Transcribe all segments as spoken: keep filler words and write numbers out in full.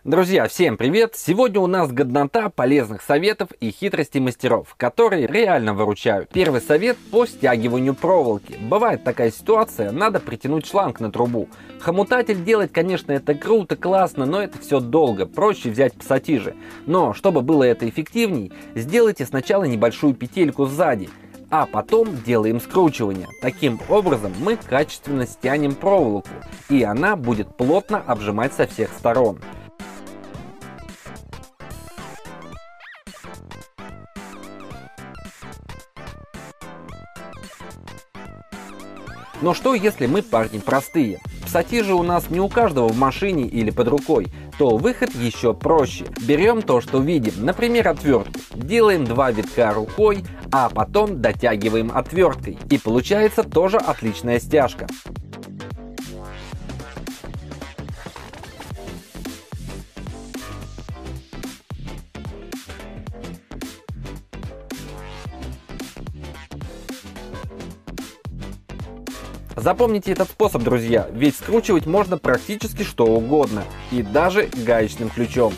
Друзья, всем привет! Сегодня у нас годнота полезных советов и хитростей мастеров, которые реально выручают. Первый совет по стягиванию проволоки. Бывает такая ситуация, надо притянуть шланг на трубу. Хомутатель делать, конечно, это круто, классно, но это все долго, проще взять пассатижи. Но, чтобы было это эффективней, сделайте сначала небольшую петельку сзади, а потом делаем скручивание. Таким образом мы качественно стянем проволоку, и она будет плотно обжимать со всех сторон. Но что если мы парни простые? Пассатижи у нас не у каждого в машине или под рукой, то выход еще проще. Берем то, что видим, например, отвертку. Делаем два витка рукой, а потом дотягиваем отверткой. И получается тоже отличная стяжка. Запомните этот способ, друзья, ведь скручивать можно практически что угодно, и даже гаечным ключом.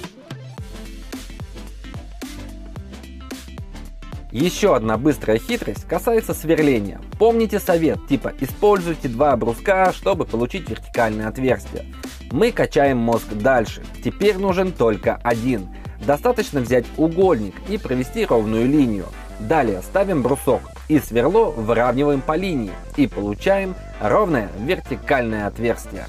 Еще одна быстрая хитрость касается сверления. Помните совет, типа используйте два бруска, чтобы получить вертикальное отверстие. Мы качаем мозг дальше, теперь нужен только один. Достаточно взять угольник и провести ровную линию. Далее ставим брусок и сверло выравниваем по линии и получаем ровное вертикальное отверстие.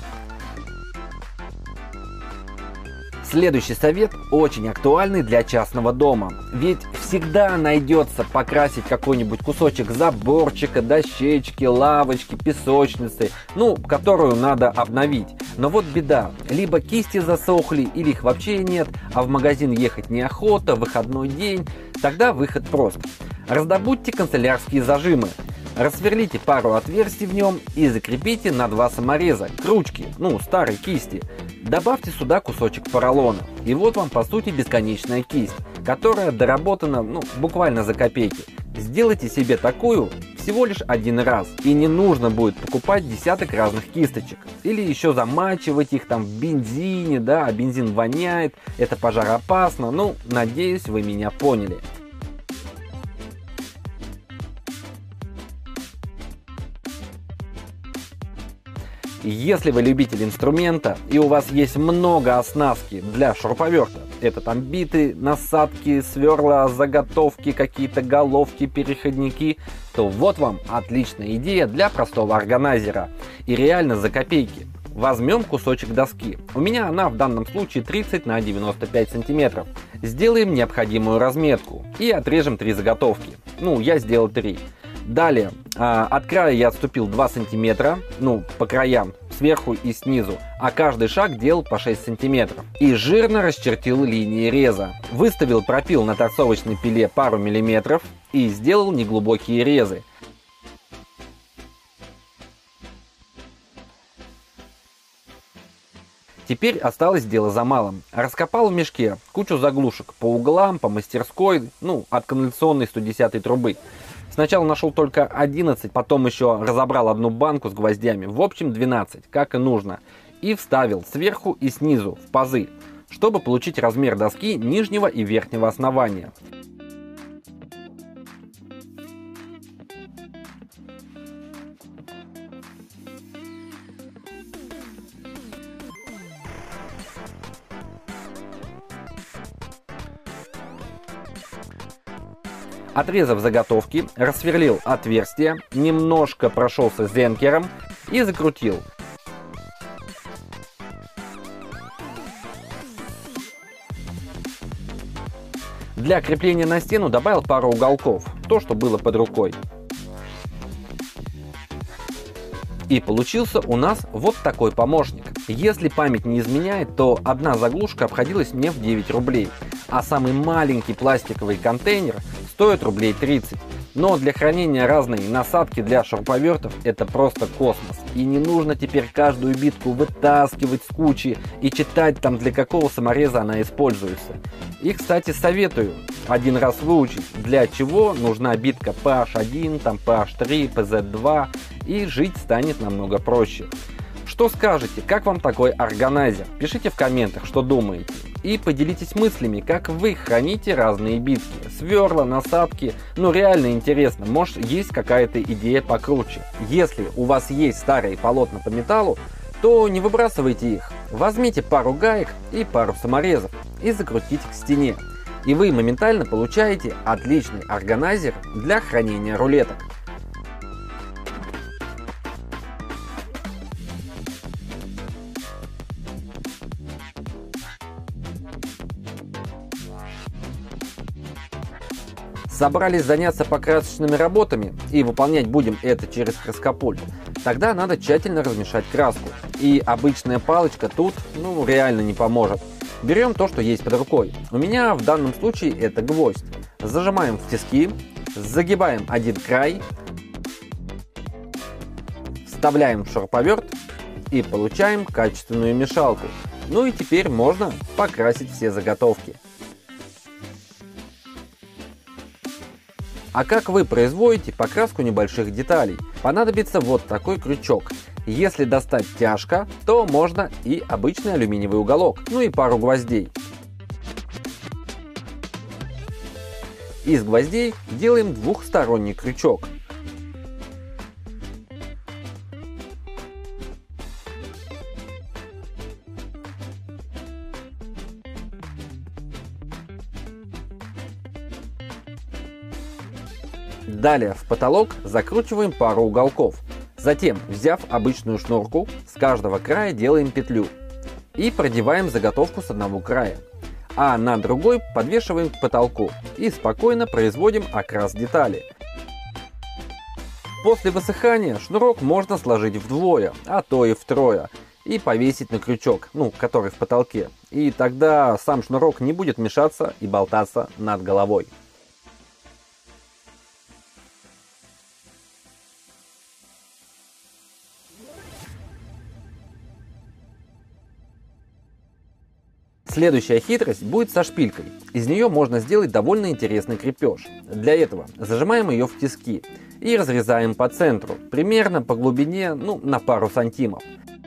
Следующий совет очень актуальный для частного дома, ведь всегда найдется покрасить какой-нибудь кусочек заборчика, дощечки, лавочки, песочницы, ну, которую надо обновить. Но вот беда, либо кисти засохли, или их вообще нет, а в магазин ехать неохота, выходной день, тогда выход прост. Раздобудьте канцелярские зажимы. Рассверлите пару отверстий в нем и закрепите на два самореза к ручке, ну, старой кисти. Добавьте сюда кусочек поролона. И вот вам по сути бесконечная кисть, которая доработана, ну, буквально за копейки. Сделайте себе такую всего лишь один раз. И не нужно будет покупать десяток разных кисточек. Или еще замачивать их там в бензине, да, а бензин воняет, это пожароопасно. Ну, надеюсь, вы меня поняли. Если вы любитель инструмента и у вас есть много оснастки для шуруповерта, это там биты, насадки, сверла, заготовки, какие-то головки, переходники, то вот вам отличная идея для простого органайзера. И реально за копейки. Возьмем кусочек доски. У меня она в данном случае тридцать на девяносто пять сантиметров. Сделаем необходимую разметку и отрежем три заготовки. Ну, я сделал три. Далее, от края я отступил два сантиметра, ну, по краям, сверху и снизу, а каждый шаг делал по шесть сантиметров. И жирно расчертил линии реза. Выставил пропил на торцовочной пиле пару миллиметров и сделал неглубокие резы. Теперь осталось дело за малым. Раскопал в мешке кучу заглушек по углам, по мастерской, ну, от канализационной сто десятой трубы. Сначала нашел только одиннадцать, потом еще разобрал одну банку с гвоздями, в общем двенадцать, как и нужно. И вставил сверху и снизу в пазы, чтобы получить размер доски нижнего и верхнего основания. Отрезав заготовки, рассверлил отверстие, немножко прошелся зенкером и закрутил. Для крепления на стену добавил пару уголков, то, что было под рукой. И получился у нас вот такой помощник. Если память не изменяет, то одна заглушка обходилась мне в девять рублей, а самый маленький пластиковый контейнер стоит рублей тридцать. Но для хранения разной насадки для шуруповертов это просто космос. И не нужно теперь каждую битку вытаскивать с кучи и читать там, для какого самореза она используется. И, кстати, советую один раз выучить, для чего нужна битка пэ аш один, там пэ аш три, пэ зет два, и жить станет намного проще. Что скажете, как вам такой органайзер? Пишите в комментах, что думаете. и поделитесь мыслями, как вы храните разные битки, сверла, насадки. Ну реально интересно, может есть какая-то идея покруче. Если у вас есть старые полотна по металлу, то не выбрасывайте их. Возьмите пару гаек и пару саморезов и закрутите к стене. И вы моментально получаете отличный органайзер для хранения рулеток. Собрались заняться покрасочными работами и выполнять будем это через краскопульт, тогда надо тщательно размешать краску. И обычная палочка тут ну реально не поможет. Берем то, что есть под рукой. У меня в данном случае это гвоздь. Зажимаем в тиски, загибаем один край, вставляем в шуруповерт и получаем качественную мешалку. Ну и теперь можно покрасить все заготовки. А как вы производите покраску небольших деталей? Понадобится вот такой крючок. Если достать тяжко, то можно и обычный алюминиевый уголок, ну и пару гвоздей. Из гвоздей делаем двухсторонний крючок. Далее в потолок закручиваем пару уголков. Затем, взяв обычную шнурку, с каждого края делаем петлю и продеваем заготовку с одного края, а на другой подвешиваем к потолку и спокойно производим окрас детали. После высыхания шнурок можно сложить вдвое, а то и втрое, и повесить на крючок, ну, который в потолке, и тогда сам шнурок не будет мешаться и болтаться над головой. Следующая хитрость будет со шпилькой. Из нее можно сделать довольно интересный крепеж. Для этого зажимаем ее в тиски и разрезаем по центру, примерно по глубине, ну, на пару сантимов.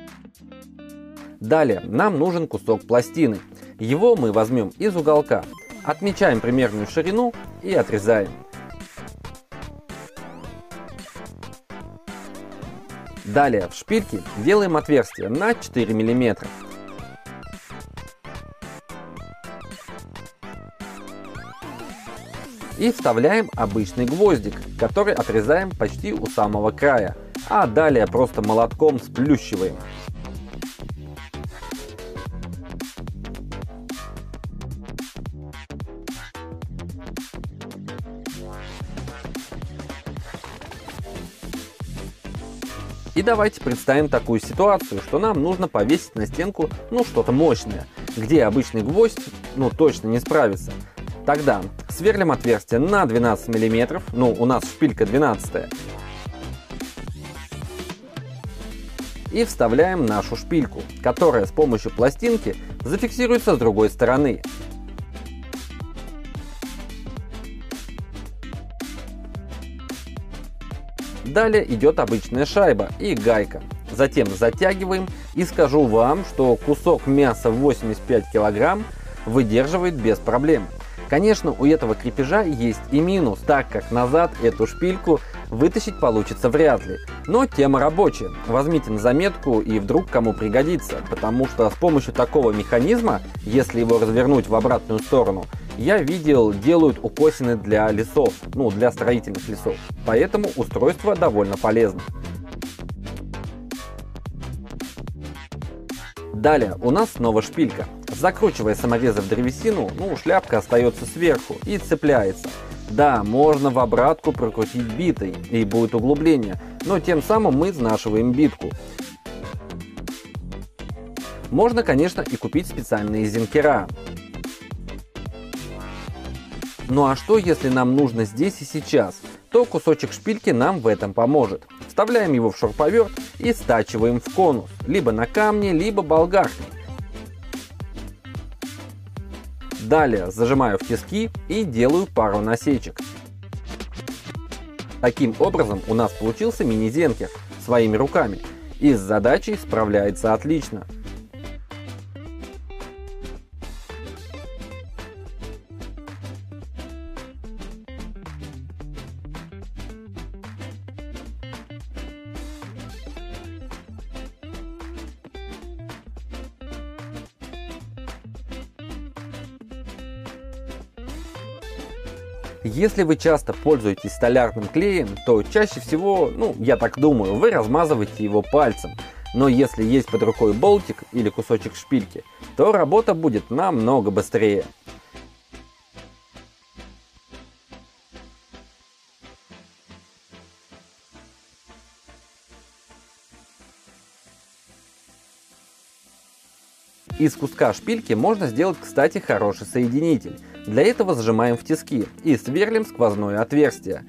Далее нам нужен кусок пластины. Его мы возьмем из уголка, отмечаем примерную ширину и отрезаем. Далее в шпильке делаем отверстие на четыре миллиметра. И вставляем обычный гвоздик, который отрезаем почти у самого края, а далее просто молотком сплющиваем. И давайте представим такую ситуацию, что нам нужно повесить на стенку ну что-то мощное, где обычный гвоздь ну точно не справится. Тогда сверлим отверстие на двенадцать миллиметров, ну у нас шпилька двенадцатая, и вставляем нашу шпильку, которая с помощью пластинки зафиксируется с другой стороны. Далее идет обычная шайба и гайка. Затем затягиваем, и скажу вам, что кусок мяса восемьдесят пять килограмм выдерживает без проблем. Конечно, у этого крепежа есть и минус, так как назад эту шпильку вытащить получится вряд ли. Но тема рабочая. Возьмите на заметку и вдруг кому пригодится, потому что с помощью такого механизма, если его развернуть в обратную сторону, я видел, делают укосины для лесов, ну для строительных лесов. Поэтому устройство довольно полезно. Далее у нас снова шпилька. Закручивая саморезы в древесину, ну шляпка остается сверху и цепляется. Да, можно в обратку прокрутить битой и будет углубление, но тем самым мы изнашиваем битку. Можно, конечно, и купить специальные зенкера. Ну а что, если нам нужно здесь и сейчас? То кусочек шпильки нам в этом поможет. Вставляем его в шуруповерт и стачиваем в конус, либо на камне, либо болгаркой. Далее зажимаю в тиски и делаю пару насечек. Таким образом у нас получился мини-зенкер своими руками и с задачей справляется отлично. Если вы часто пользуетесь столярным клеем, то чаще всего, ну, я так думаю, вы размазываете его пальцем. Но если есть под рукой болтик или кусочек шпильки, то работа будет намного быстрее. Из куска шпильки можно сделать, кстати, хороший соединитель. Для этого зажимаем в тиски и сверлим сквозное отверстие.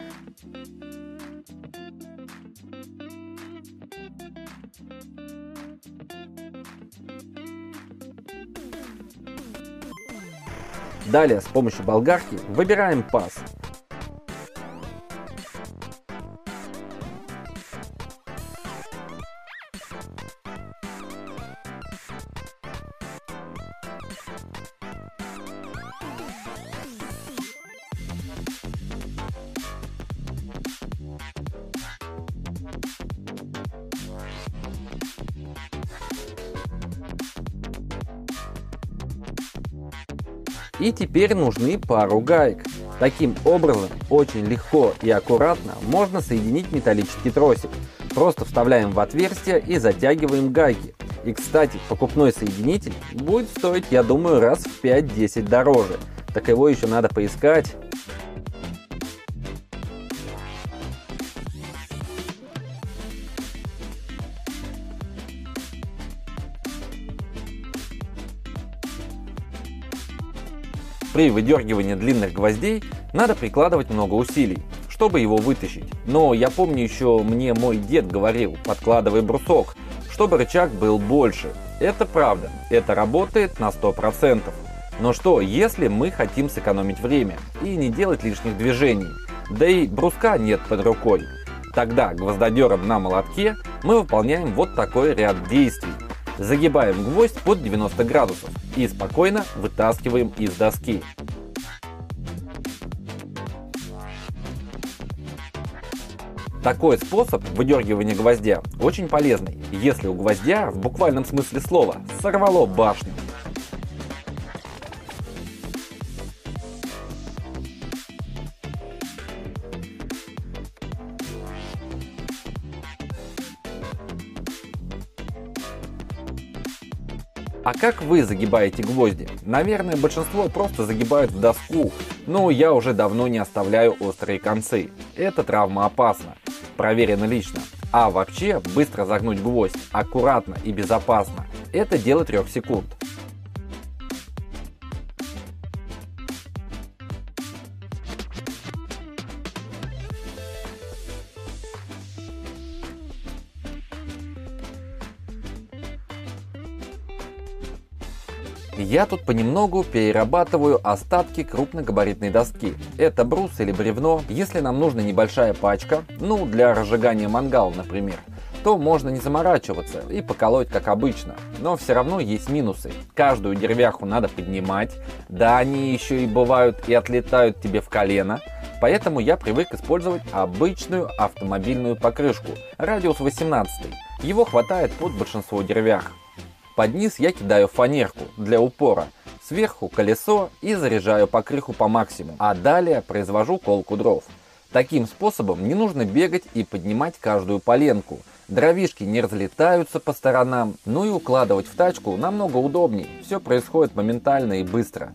Далее с помощью болгарки выбираем паз. И теперь нужны пару гаек. Таким образом, очень легко и аккуратно можно соединить металлический тросик. Просто вставляем в отверстие и затягиваем гайки. И, кстати, покупной соединитель будет стоить, я думаю, раз в пять-десять дороже. Так его еще надо поискать. При выдергивании длинных гвоздей надо прикладывать много усилий, чтобы его вытащить. Но я помню еще, мне мой дед говорил: подкладывай брусок, чтобы рычаг был больше. Это правда, это работает на сто процентов. Но что, если мы хотим сэкономить время и не делать лишних движений, да и бруска нет под рукой? Тогда гвоздодером на молотке мы выполняем вот такой ряд действий. Загибаем гвоздь под девяносто градусов и спокойно вытаскиваем из доски. Такой способ выдергивания гвоздя очень полезный, если у гвоздя в буквальном смысле слова сорвало башню. А как вы загибаете гвозди? Наверное, большинство просто загибают в доску, но я уже давно не оставляю острые концы. Это травмоопасно, проверено лично. А вообще, быстро загнуть гвоздь аккуратно и безопасно – это дело трех секунд. Я тут понемногу перерабатываю остатки крупногабаритной доски. Это брус или бревно. Если нам нужна небольшая пачка, ну для разжигания мангала, например, то можно не заморачиваться и поколоть как обычно. Но все равно есть минусы. Каждую деревяху надо поднимать, да они еще и бывают и отлетают тебе в колено. Поэтому я привык использовать обычную автомобильную покрышку, радиус восемнадцать. Его хватает под большинство деревях. Под низ я кидаю фанерку для упора, сверху колесо и заряжаю покрыху по максимуму, а далее произвожу колку дров. Таким способом не нужно бегать и поднимать каждую поленку. Дровишки не разлетаются по сторонам, ну и укладывать в тачку намного удобнее. Все происходит моментально и быстро.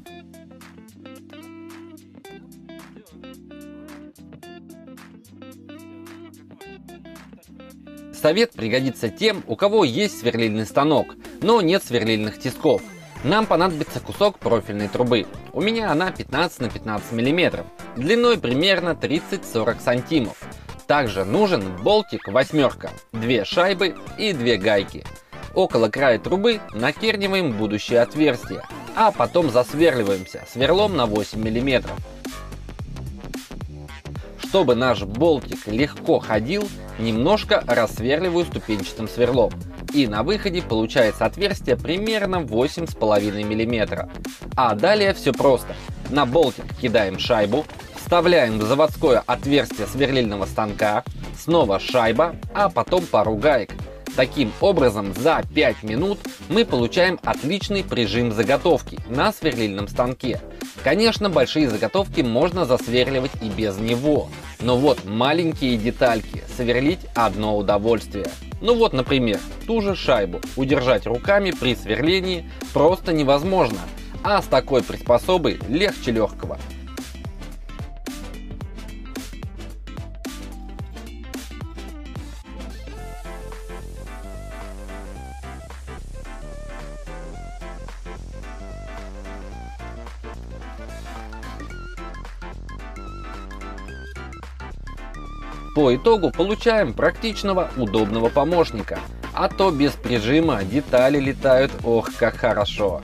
Совет пригодится тем, у кого есть сверлильный станок, но нет сверлильных тисков. Нам понадобится кусок профильной трубы. У меня она пятнадцать на пятнадцать миллиметров, длиной примерно тридцать-сорок сантиметров. Также нужен болтик восьмерка, две шайбы и две гайки. Около края трубы накерниваем будущее отверстие, а потом засверливаемся сверлом на восемь миллиметров. Чтобы наш болтик легко ходил, немножко рассверливаю ступенчатым сверлом. И на выходе получается отверстие примерно восемь с половиной миллиметра. А далее все просто. На болтик кидаем шайбу, вставляем в заводское отверстие сверлильного станка, снова шайба, а потом пару гаек. Таким образом, за пять минут мы получаем отличный прижим заготовки на сверлильном станке. Конечно, большие заготовки можно засверливать и без него, но вот маленькие детальки сверлить одно удовольствие. Ну вот, например, ту же шайбу удержать руками при сверлении просто невозможно, а с такой приспособой легче легкого. По итогу получаем практичного, удобного помощника, а то без прижима детали летают ох как хорошо.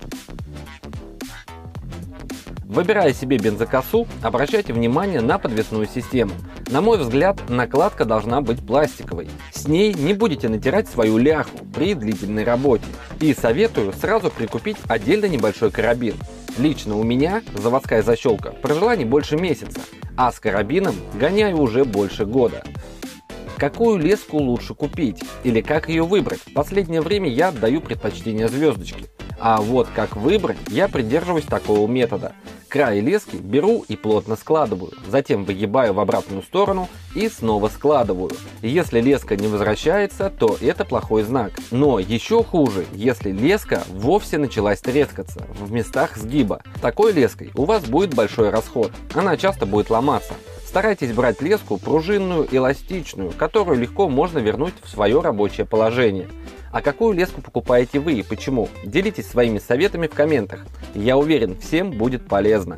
Выбирая себе бензокосу, обращайте внимание на подвесную систему. На мой взгляд, накладка должна быть пластиковой. С ней не будете натирать свою ляху при длительной работе. И советую сразу прикупить отдельно небольшой карабин. Лично у меня заводская защелка прожила не больше месяца, а с карабином гоняю уже больше года. Какую леску лучше купить или как ее выбрать? В последнее время я отдаю предпочтение звездочке. А вот как выбрать, я придерживаюсь такого метода. Край лески беру и плотно складываю, затем выгибаю в обратную сторону и снова складываю. Если леска не возвращается, то это плохой знак. Но еще хуже, если леска вовсе началась трескаться в местах сгиба. Такой леской у вас будет большой расход, она часто будет ломаться. Старайтесь брать леску пружинную, эластичную, которую легко можно вернуть в свое рабочее положение. А какую леску покупаете вы и почему? Делитесь своими советами в комментах. Я уверен, всем будет полезно.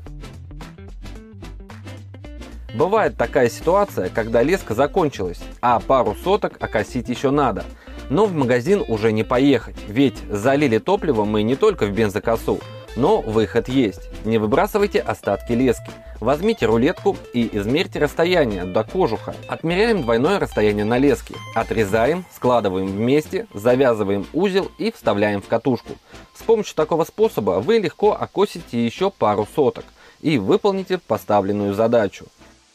Бывает такая ситуация, когда леска закончилась, а пару соток окосить еще надо. Но в магазин уже не поехать, ведь залили топливо мы не только в бензокосу, но выход есть. Не выбрасывайте остатки лески. Возьмите рулетку и измерьте расстояние до кожуха. Отмеряем двойное расстояние на леске. Отрезаем, складываем вместе, завязываем узел и вставляем в катушку. С помощью такого способа вы легко окосите еще пару соток и выполните поставленную задачу.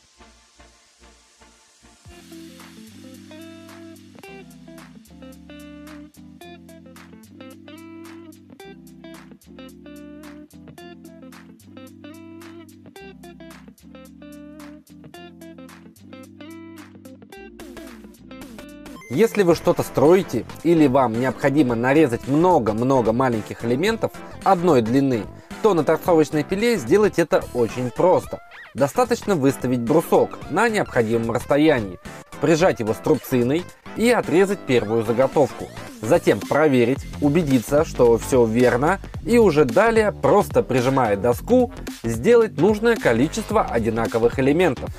Если вы что-то строите или вам необходимо нарезать много-много маленьких элементов одной длины, то на торцовочной пиле сделать это очень просто. Достаточно выставить брусок на необходимом расстоянии, прижать его струбциной и отрезать первую заготовку. Затем проверить, убедиться, что все верно, и уже далее, просто прижимая доску, сделать нужное количество одинаковых элементов.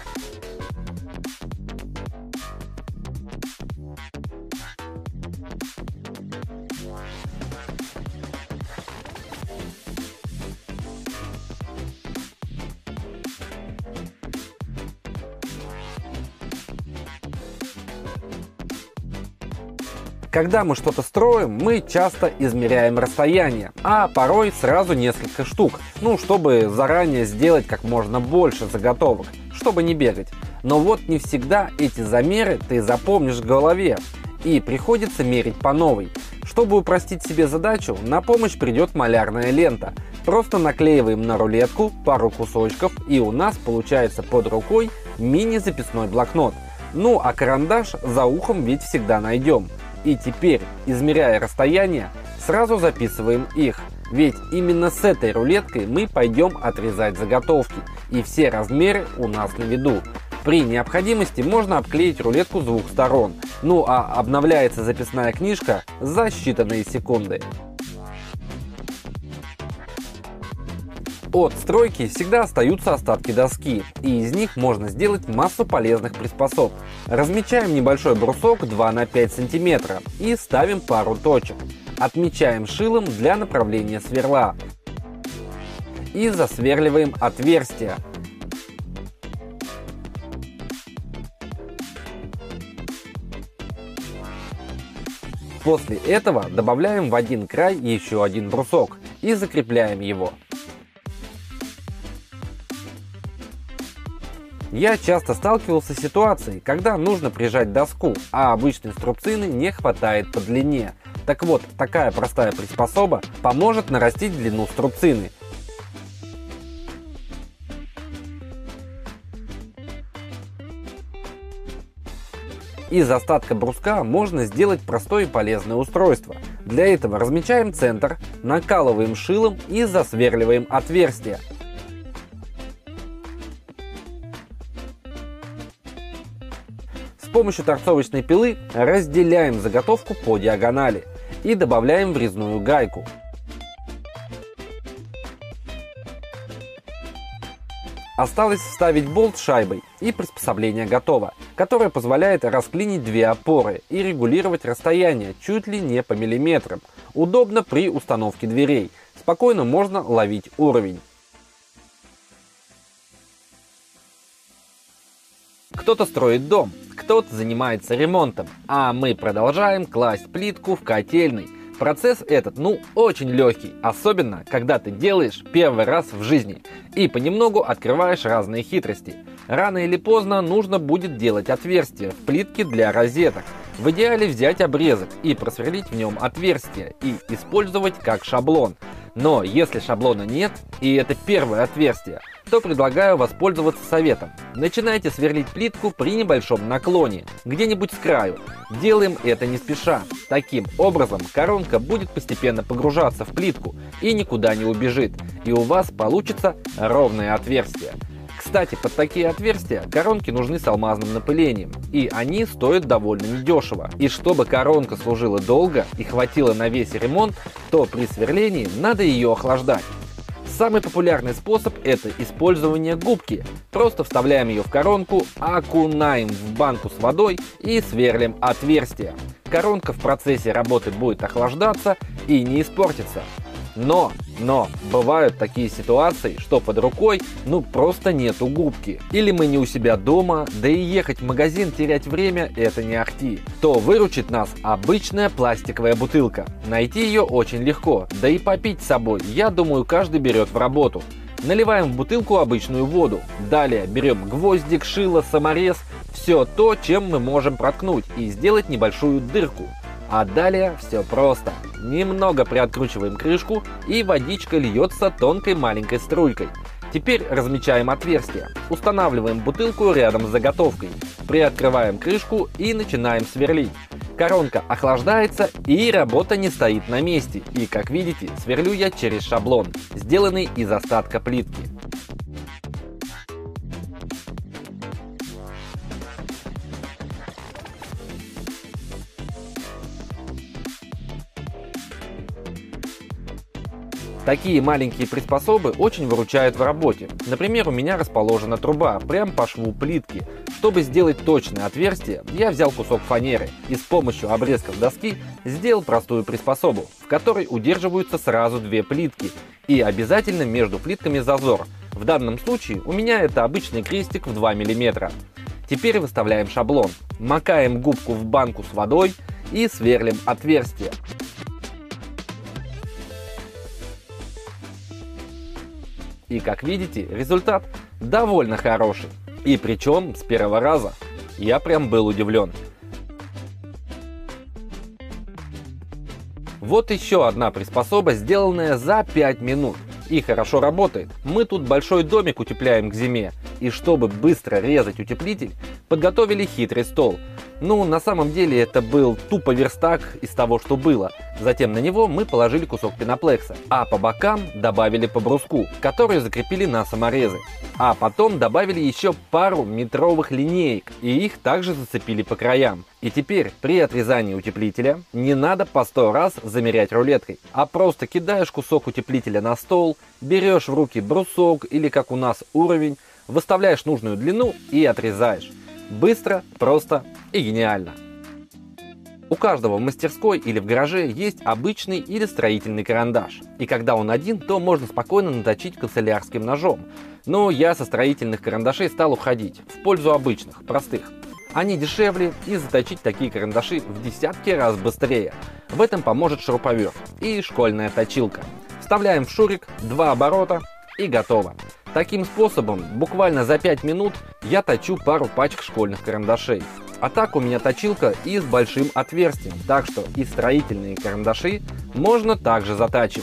Когда мы что-то строим, мы часто измеряем расстояние, а порой сразу несколько штук, ну, чтобы заранее сделать как можно больше заготовок, чтобы не бегать. Но вот не всегда эти замеры ты запомнишь в голове, и приходится мерить по новой. Чтобы упростить себе задачу, на помощь придет малярная лента. Просто наклеиваем на рулетку пару кусочков, и у нас получается под рукой мини-записной блокнот. Ну, а карандаш за ухом ведь всегда найдем. И теперь, измеряя расстояние, сразу записываем их. Ведь именно с этой рулеткой мы пойдем отрезать заготовки. И все размеры у нас на виду. При необходимости можно обклеить рулетку с двух сторон. Ну а обновляется записная книжка за считанные секунды. От стройки всегда остаются остатки доски, и из них можно сделать массу полезных приспособ. Размечаем небольшой брусок два на пять сантиметров и ставим пару точек. Отмечаем шилом для направления сверла и засверливаем отверстия. После этого добавляем в один край еще один брусок и закрепляем его. Я часто сталкивался с ситуацией, когда нужно прижать доску, а обычной струбцины не хватает по длине. Так вот, такая простая приспособа поможет нарастить длину струбцины. Из остатка бруска можно сделать простое и полезное устройство. Для этого размечаем центр, накалываем шилом и засверливаем отверстие. С помощью торцовочной пилы разделяем заготовку по диагонали и добавляем врезную гайку. Осталось вставить болт с шайбой, и приспособление готово, которое позволяет расклинить две опоры и регулировать расстояние чуть ли не по миллиметрам. Удобно при установке дверей. Спокойно можно ловить уровень. Кто-то строит дом, кто-то занимается ремонтом, а мы продолжаем класть плитку в котельный. Процесс этот, ну, очень легкий, особенно, когда ты делаешь первый раз в жизни и понемногу открываешь разные хитрости. Рано или поздно нужно будет делать отверстия в плитке для розеток. В идеале взять обрезок и просверлить в нем отверстие и использовать как шаблон. Но если шаблона нет, и это первое отверстие, то предлагаю воспользоваться советом. Начинайте сверлить плитку при небольшом наклоне, где-нибудь с краю. Делаем это не спеша. Таким образом коронка будет постепенно погружаться в плитку и никуда не убежит, и у вас получится ровное отверстие. Кстати, под такие отверстия коронки нужны с алмазным напылением, и они стоят довольно недешево. И чтобы коронка служила долго и хватило на весь ремонт, то при сверлении надо ее охлаждать. Самый популярный способ – это использование губки. Просто вставляем ее в коронку, окунаем в банку с водой и сверлим отверстие. Коронка в процессе работы будет охлаждаться и не испортится. Но, но, бывают такие ситуации, что под рукой ну просто нету губки. Или мы не у себя дома, да и ехать в магазин терять время это не ахти. То выручит нас обычная пластиковая бутылка. Найти ее очень легко, да и попить с собой, я думаю, каждый берет в работу. Наливаем в бутылку обычную воду. Далее берем гвоздик, шило, саморез, все то, чем мы можем проткнуть и сделать небольшую дырку. А далее все просто. Немного приоткручиваем крышку, и водичка льется тонкой маленькой струйкой. Теперь размечаем отверстие. Устанавливаем бутылку рядом с заготовкой. Приоткрываем крышку и начинаем сверлить. Коронка охлаждается, и работа не стоит на месте. И, как видите, сверлю я через шаблон, сделанный из остатка плитки. Такие маленькие приспособы очень выручают в работе. Например, у меня расположена труба прямо по шву плитки. Чтобы сделать точное отверстие, я взял кусок фанеры и с помощью обрезков доски сделал простую приспособу, в которой удерживаются сразу две плитки и обязательно между плитками зазор. В данном случае у меня это обычный крестик в два миллиметра. Теперь выставляем шаблон, макаем губку в банку с водой и сверлим отверстие. И, как видите, результат довольно хороший. И причем с первого раза. Я прям был удивлен. Вот еще одна приспособа, сделанная за пять минут. И хорошо работает. Мы тут большой домик утепляем к зиме. И чтобы быстро резать утеплитель, подготовили хитрый стол. Ну, на самом деле это был тупо верстак из того, что было. Затем на него мы положили кусок пеноплекса, а по бокам добавили по бруску, который закрепили на саморезы. А потом добавили еще пару метровых линеек, и их также зацепили по краям. И теперь при отрезании утеплителя не надо по сто раз замерять рулеткой, а просто кидаешь кусок утеплителя на стол, берешь в руки брусок или, как у нас, уровень, выставляешь нужную длину и отрезаешь. Быстро, просто и гениально. У каждого в мастерской или в гараже есть обычный или строительный карандаш. И когда он один, то можно спокойно наточить канцелярским ножом. Но я со строительных карандашей стал уходить в пользу обычных, простых. Они дешевле, и заточить такие карандаши в десятки раз быстрее. В этом поможет шуруповерт и школьная точилка. Вставляем в шурик два оборота и готово. Таким способом буквально за пять минут я точу пару пачек школьных карандашей. А так у меня точилка и с большим отверстием, так что и строительные карандаши можно также затачивать.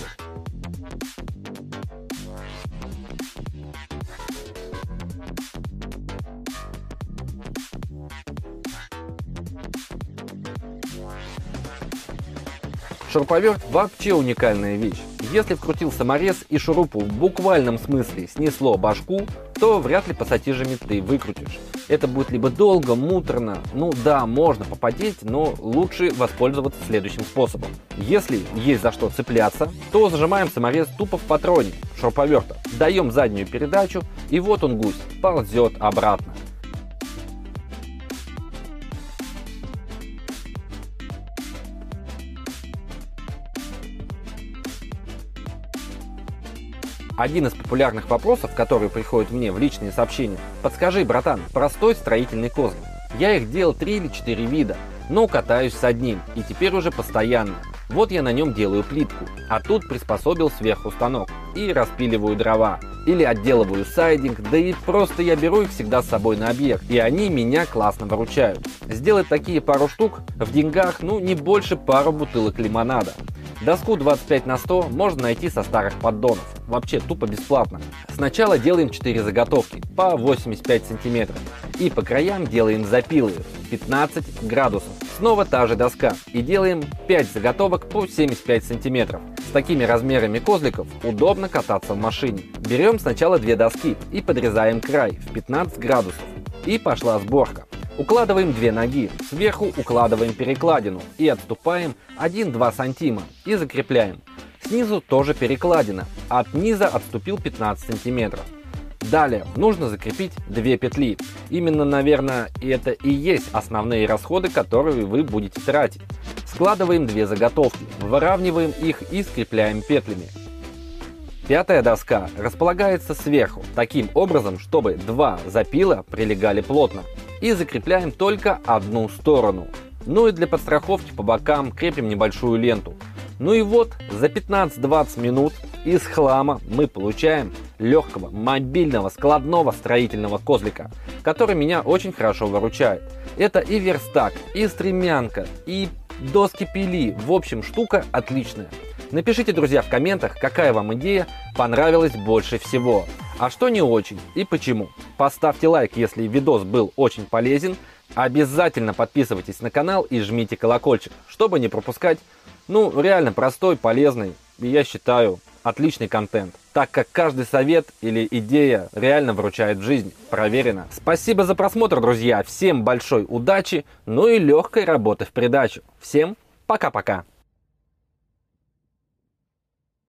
Шуруповерт вообще уникальная вещь. Если вкрутил саморез и шурупу в буквальном смысле снесло башку, то вряд ли пассатижами ты выкрутишь. Это будет либо долго, муторно, ну да, можно попотеть, но лучше воспользоваться следующим способом. Если есть за что цепляться, то зажимаем саморез тупо в патроне шуруповерта, даем заднюю передачу, и вот он, гусь, ползет обратно. Один из популярных вопросов, которые приходят мне в личные сообщения: подскажи, братан, простой строительный козлик. Я их делал три или четыре вида, но катаюсь с одним, и теперь уже постоянно. Вот я на нем делаю плитку, а тут приспособил сверху станок и распиливаю дрова. Или отделываю сайдинг, да и просто я беру их всегда с собой на объект, и они меня классно выручают. Сделать такие пару штук в деньгах, ну не больше пару бутылок лимонада. Доску двадцать пять на сто можно найти со старых поддонов, вообще тупо бесплатно. Сначала делаем четыре заготовки по восемьдесят пять сантиметров и по краям делаем запилы пятнадцать градусов. Снова та же доска и делаем пять заготовок по семьдесят пять сантиметров. С такими размерами козликов удобно кататься в машине. Берем сначала две доски и подрезаем край в пятнадцать градусов. И пошла сборка. Укладываем две ноги, сверху укладываем перекладину и отступаем один-два сантима и закрепляем. Снизу тоже перекладина, от низа отступил пятнадцать сантиметров. Далее нужно закрепить две петли. Именно, наверное, это и есть основные расходы, которые вы будете тратить. Складываем две заготовки, выравниваем их и скрепляем петлями. Пятая доска располагается сверху, таким образом, чтобы два запила прилегали плотно. И закрепляем только одну сторону. Ну и для подстраховки по бокам крепим небольшую ленту. Ну и вот за пятнадцать-двадцать минут из хлама мы получаем легкого, мобильного, складного строительного козлика, который меня очень хорошо выручает. Это и верстак, и стремянка, и доски пили. В общем, штука отличная. Напишите, друзья, в комментах, какая вам идея понравилась больше всего, а что не очень и почему. Поставьте лайк, если видос был очень полезен. Обязательно подписывайтесь на канал и жмите колокольчик, чтобы не пропускать, ну, реально простой, полезный и, я считаю, отличный контент, так как каждый совет или идея реально выручает в жизни, проверено. Спасибо за просмотр, друзья, всем большой удачи, ну и легкой работы в придачу. Всем пока-пока.